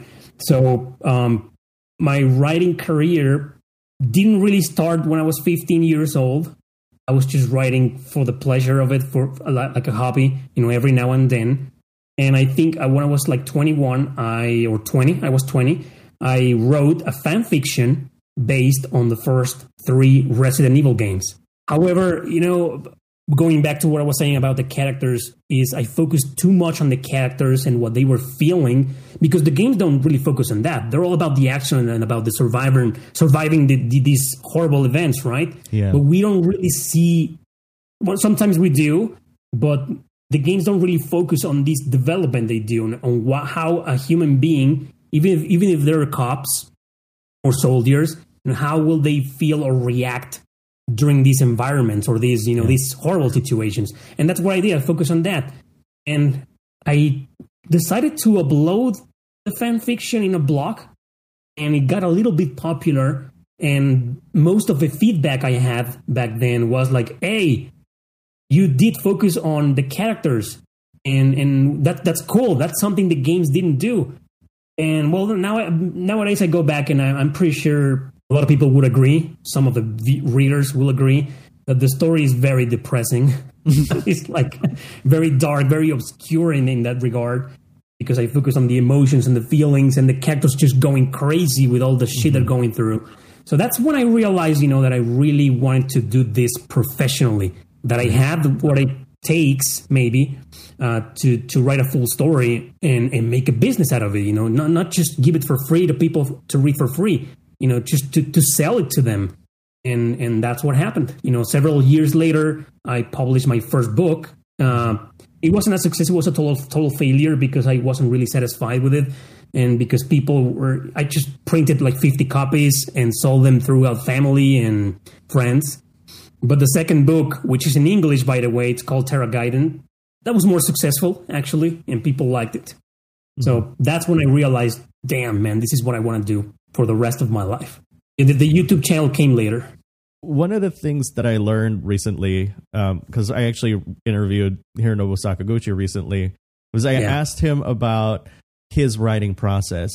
So um, my writing career didn't really start when I was fifteen years old. I was just writing for the pleasure of it, for a, like a hobby, you know, every now and then. And I think when I was like twenty-one, I or twenty, I was twenty, I wrote a fan fiction based on the first three Resident Evil games. However, you know, going back to what I was saying about the characters, is I focused too much on the characters and what they were feeling, because the games don't really focus on that. They're all about the action and about the survivor and surviving the, the, these horrible events, right? Yeah. But we don't really see. Well, sometimes we do, but the games don't really focus on this development they do, on, on what, how a human being, even if, even if they're cops or soldiers, and how will they feel or react during these environments or these, you know, yeah. these horrible situations. And that's what I did. I focused on that. And I decided to upload the fan fiction in a blog, and it got a little bit popular. And most of the feedback I had back then was like, hey, you did focus on the characters, and and that that's cool. That's something the games didn't do. And well, now nowadays I go back and I, I'm pretty sure a lot of people would agree. Some of the v- readers will agree that the story is very depressing. It's like very dark, very obscure in, in that regard, because I focus on the emotions and the feelings and the characters just going crazy with all the shit mm-hmm. they're going through. So that's when I realized, you know, that I really wanted to do this professionally. That I have what it takes, maybe, uh, to to write a full story and, and make a business out of it. You know, not not just give it for free to people to read for free. You know, just to, to sell it to them, and and that's what happened. You know, several years later, I published my first book. Uh, it wasn't a success; it was a total total failure because I wasn't really satisfied with it, and because people were. I just printed like fifty copies and sold them throughout family and friends. But the second book, which is in English, by the way, it's called Terra Gaiden, that was more successful, actually, and people liked it. Mm-hmm. So that's when I realized, damn, man, this is what I want to do for the rest of my life. The, the YouTube channel came later. One of the things that I learned recently, because um, I actually interviewed Hironobu Sakaguchi recently, was I yeah. asked him about his writing process.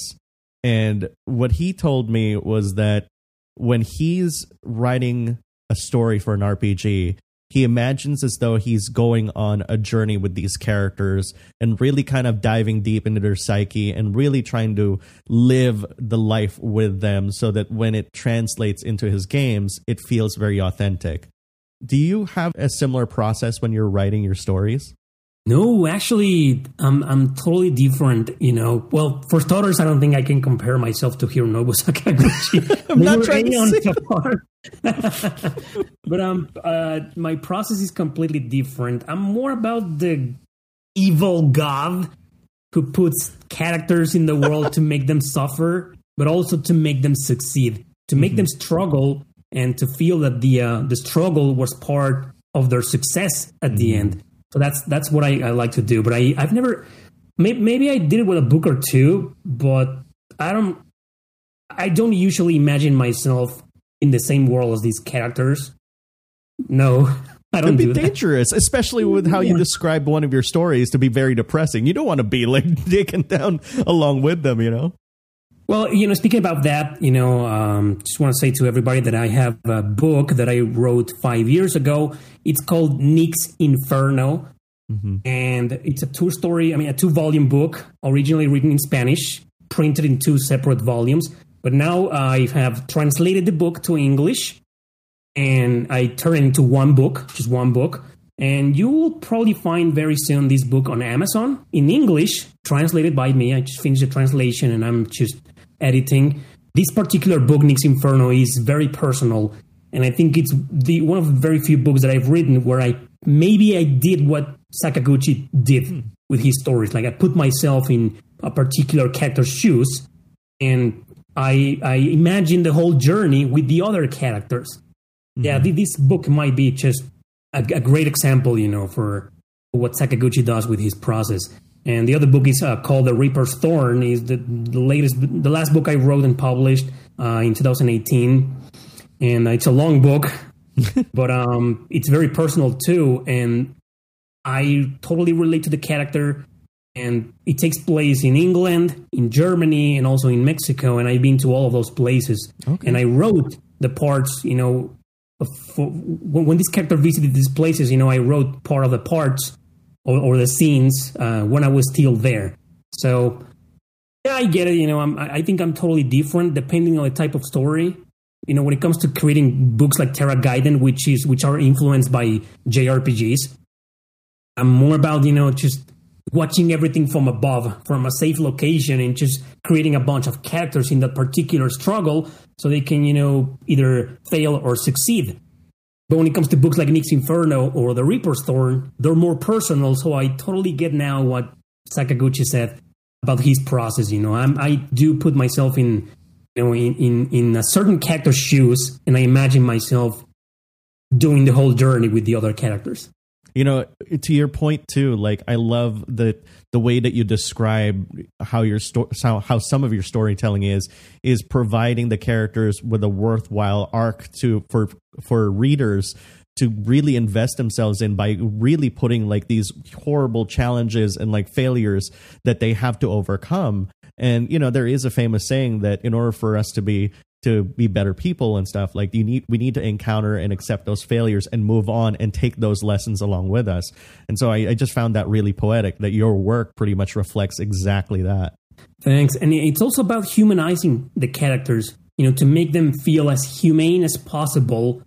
And what he told me was that when he's writing a story for an R P G, he imagines as though he's going on a journey with these characters and really kind of diving deep into their psyche and really trying to live the life with them so that when it translates into his games, it feels very authentic. Do you have a similar process when you're writing your stories? No, actually, I'm I'm totally different. You know, well, for starters, I don't think I can compare myself to Hironobu Sakaguchi. I'm not trying to say. But um, uh, my process is completely different. I'm more about the evil god who puts characters in the world to make them suffer, but also to make them succeed, to make mm-hmm. them struggle, and to feel that the uh, the struggle was part of their success at mm-hmm. the end. So that's that's what I, I like to do. But I, I've never, maybe, maybe I did it with a book or two, but I don't, I don't usually imagine myself in the same world as these characters. No, I don't It'd be do that. dangerous, especially with how yeah. you describe one of your stories to be very depressing. You don't want to be like digging down along with them, you know? Well, you know, speaking about that, you know, um, just want to say to everybody that I have a book that I wrote five years ago. It's called Nick's Inferno, mm-hmm. and it's a two-story, I mean, a two-volume book, originally written in Spanish, printed in two separate volumes. But now I have translated the book to English, and I turned it into one book, just one book. And you will probably find very soon this book on Amazon in English, translated by me. I just finished the translation, and I'm just editing. This particular book, Nick's Inferno, is very personal, and I think it's the one of the very few books that I've written where I maybe I did what Sakaguchi did hmm. with his stories. Like I put myself in a particular character's shoes, and I I imagine the whole journey with the other characters. Mm-hmm. Yeah, this book might be just a, a great example, you know, for what Sakaguchi does with his process. And the other book is uh, called The Reaper's Thorn. Is the, the latest, the last book I wrote and published uh, in two thousand eighteen, and it's a long book, but um, it's very personal too. And I totally relate to the character. And it takes place in England, in Germany, and also in Mexico. And I've been to all of those places. Okay. And I wrote the parts, you know, for, when this character visited these places, you know, I wrote part of the parts or, or the scenes uh, when I was still there. So, yeah, I get it. You know, I'm, I think I'm totally different depending on the type of story. You know, when it comes to creating books like Terra Gaiden, which is which are influenced by J R P Gs, I'm more about, you know, just watching everything from above, from a safe location, and just creating a bunch of characters in that particular struggle so they can, you know, either fail or succeed. But when it comes to books like Nyx Inferno or The Reaper's Thorn, they're more personal, so I totally get now what Sakaguchi said about his process. You know, I'm, I do put myself in, you know, in, in, in a certain character's shoes, and I imagine myself doing the whole journey with the other characters. You know, to your point too, like I love the the way that you describe how your sto- how, how some of your storytelling is is providing the characters with a worthwhile arc to for for readers to really invest themselves in by really putting like these horrible challenges and like failures that they have to overcome. And you know, there is a famous saying that in order for us to be to be better people and stuff, like you need we need to encounter and accept those failures and move on and take those lessons along with us. And so I, I just found that really poetic, that your work pretty much reflects exactly that. Thanks. And it's also about humanizing the characters, you know, to make them feel as humane as possible.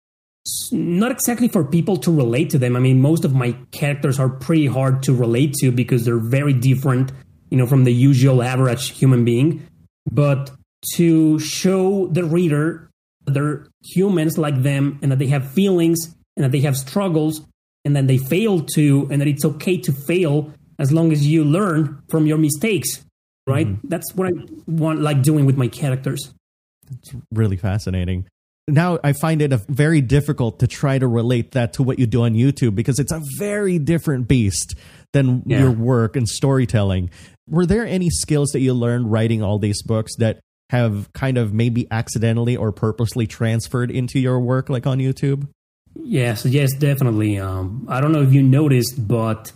Not exactly for people to relate to them. I mean, most of my characters are pretty hard to relate to because they're very different, you know, from the usual average human being. But to show the reader that they're humans like them and that they have feelings and that they have struggles and that they fail too, and that it's okay to fail as long as you learn from your mistakes, right? Mm-hmm. That's what I want, like doing with my characters. It's really fascinating. Now I find it a very difficult to try to relate that to what you do on YouTube because it's a very different beast than yeah. your work and storytelling. Were there any skills that you learned writing all these books that have kind of maybe accidentally or purposely transferred into your work, like on YouTube? Yes, yes, definitely. Um, I don't know if you noticed, but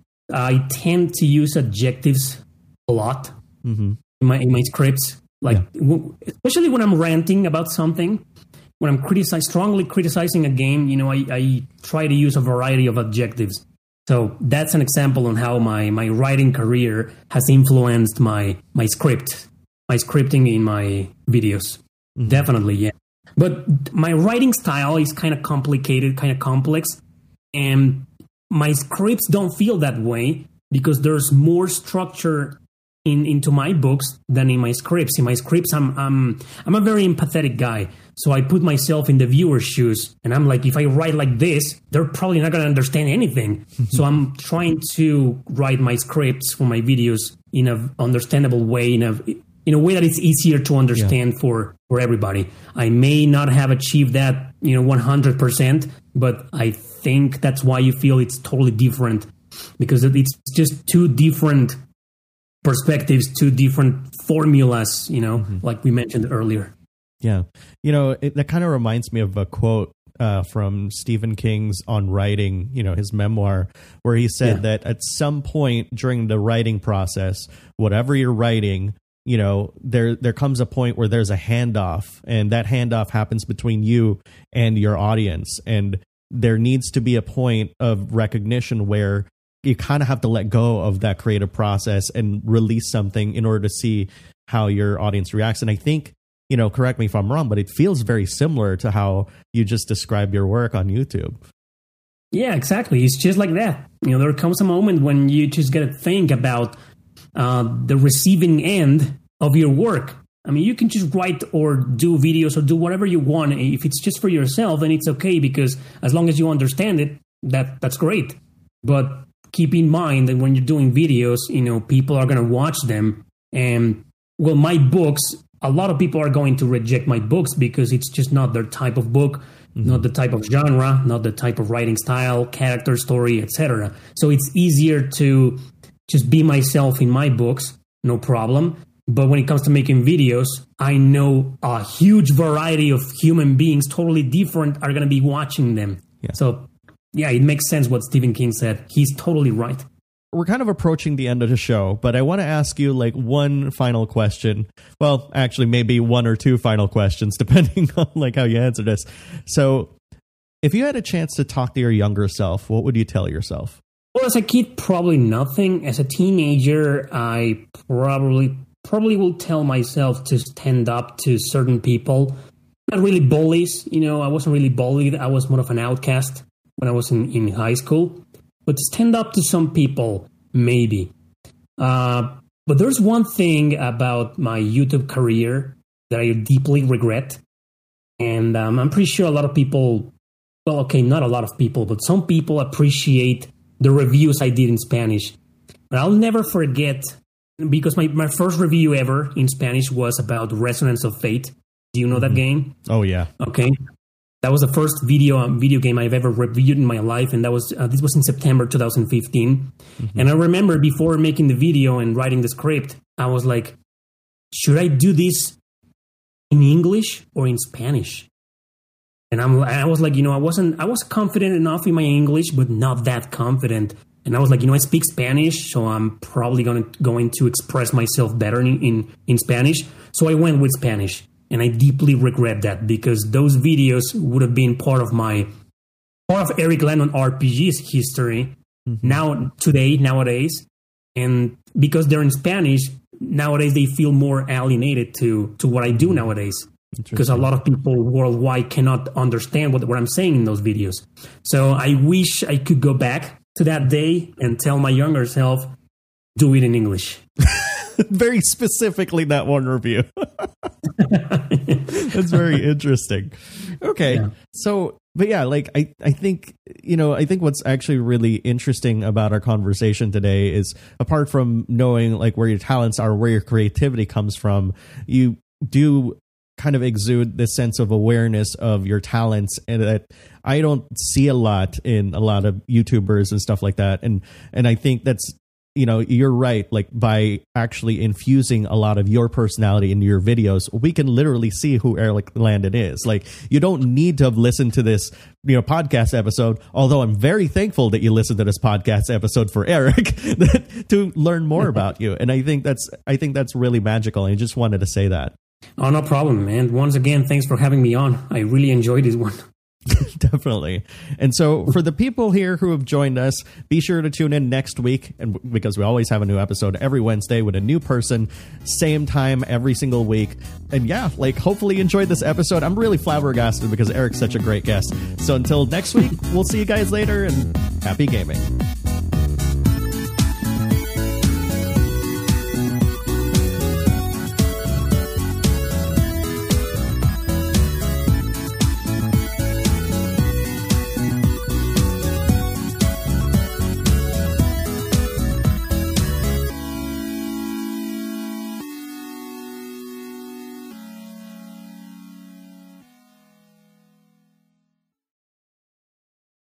I tend to use adjectives a lot mm-hmm. in my in my scripts. Like, yeah. w- especially when I'm ranting about something, when I'm criticize, strongly criticizing a game, you know, I, I try to use a variety of adjectives. So that's an example on how my, my writing career has influenced my my script. my scripting in my videos. Mm-hmm. Definitely, yeah. But my writing style is kind of complicated, kind of complex. And my scripts don't feel that way because there's more structure in into my books than in my scripts. In my scripts, I'm I'm I'm a very empathetic guy. So I put myself in the viewer's shoes. And I'm like, if I write like this, they're probably not going to understand anything. So I'm trying to write my scripts for my videos in an understandable way, in a in a way that it's easier to understand yeah. for, for everybody. I may not have achieved that, you know, one hundred percent, but I think that's why you feel it's totally different, because it's just two different perspectives, two different formulas, you know, mm-hmm. like we mentioned earlier. Yeah. You know, it, that kind of reminds me of a quote uh, from Stephen King's On Writing, you know, his memoir, where he said yeah. that at some point during the writing process, whatever you're writing, you know, there there comes a point where there's a handoff, and that handoff happens between you and your audience. And there needs to be a point of recognition where you kind of have to let go of that creative process and release something in order to see how your audience reacts. And I think, you know, correct me if I'm wrong, but it feels very similar to how you just described your work on YouTube. Yeah, exactly. It's just like that. You know, there comes a moment when you just got to think about Uh, the receiving end of your work. I mean, you can just write or do videos or do whatever you want. If it's just for yourself, then it's okay, because as long as you understand it, that that's great. But keep in mind that when you're doing videos, you know, people are going to watch them. And, well, my books, a lot of people are going to reject my books because it's just not their type of book. mm-hmm. not the type of genre, not the type of writing style, character, story, et cetera. So it's easier to just be myself in my books, no problem. But when it comes to making videos, I know a huge variety of human beings, totally different, are going to be watching them. Yeah. So, yeah, it makes sense what Stephen King said. He's totally right. We're kind of approaching the end of the show, but I want to ask you like one final question. Well, actually, maybe one or two final questions, depending on like how you answer this. So if you had a chance to talk to your younger self, what would you tell yourself? Well, as a kid, probably nothing. As a teenager, I probably... probably will tell myself to stand up to certain people. Not really bullies, you know, I wasn't really bullied. I was more of an outcast when I was in, in high school. But to stand up to some people, maybe. Uh, but there's one thing about my YouTube career that I deeply regret. And um, I'm pretty sure a lot of people, well, okay, not a lot of people, but some people appreciate the reviews I did in Spanish. But I'll never forget... because my, my first review ever in Spanish was about Resonance of Fate. Do you know that game? Oh, yeah. Okay. That was the first video um, video game I've ever reviewed in my life, and that was uh, this was in September twenty fifteen. Mm-hmm. And I remember before making the video and writing the script, I was like, should I do this in English or in Spanish? And I'm I was like, you know, I wasn't I was confident enough in my English, but not that confident. And I was like, you know, I speak Spanish, so I'm probably going to going to express myself better in, in, in Spanish. So I went with Spanish, and I deeply regret that because those videos would have been part of my part of Eric Landon R P G's history mm-hmm. now today nowadays. And because they're in Spanish nowadays, they feel more alienated to to what I do nowadays. Because a lot of people worldwide cannot understand what, what I'm saying in those videos. So I wish I could go back to that day and tell my younger self, do it in English. Very specifically that one review. That's very interesting. Okay. Yeah. So, but yeah, like I, I think, you know, I think what's actually really interesting about our conversation today is apart from knowing like where your talents are, where your creativity comes from, you do kind of exude this sense of awareness of your talents, and that I don't see a lot in a lot of YouTubers and stuff like that. And, and I think that's, you know, you're right. Like by actually infusing a lot of your personality into your videos, we can literally see who Eric Landon is. Like you don't need to have listened to this, you know, podcast episode, although I'm very thankful that you listened to this podcast episode for Eric to learn more about you. And I think that's, I think that's really magical. And I just wanted to say that. Oh, no problem, man. Once again, thanks for having me on. I really enjoyed this one. Definitely. And so for the people here who have joined us, be sure to tune in next week, and because we always have a new episode every Wednesday with a new person, same time every single week. And yeah, like hopefully you enjoyed this episode. I'm really flabbergasted because Eric's such a great guest. So until next week, we'll see you guys later, and happy gaming.